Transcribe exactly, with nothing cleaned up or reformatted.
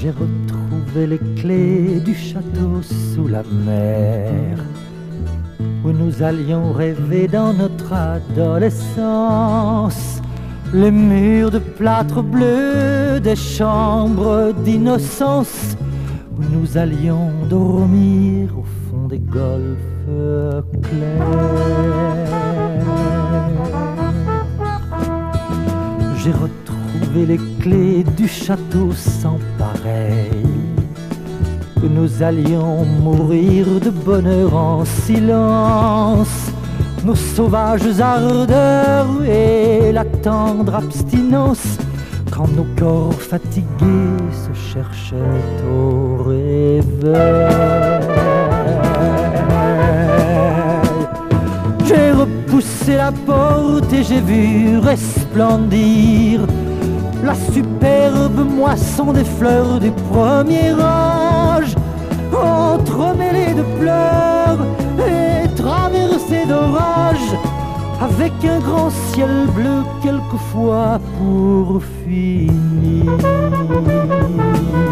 J'ai retrouvé les clés du château sous la mer, où nous allions rêver dans notre adolescence. Les murs de plâtre bleu des chambres d'innocence, où nous allions dormir au fond des golfes clairs. J'ai retrouvé les clés du château sans pareil, où nous allions mourir de bonheur en silence. Nos sauvages ardeurs et la tendre abstinence, quand nos corps fatigués se cherchaient au réveil. J'ai repoussé la porte et j'ai vu resplendir la superbe moisson des fleurs du premier âge, entremêlée de pleurs et traversée d'orages, avec un grand ciel bleu quelquefois pour finir.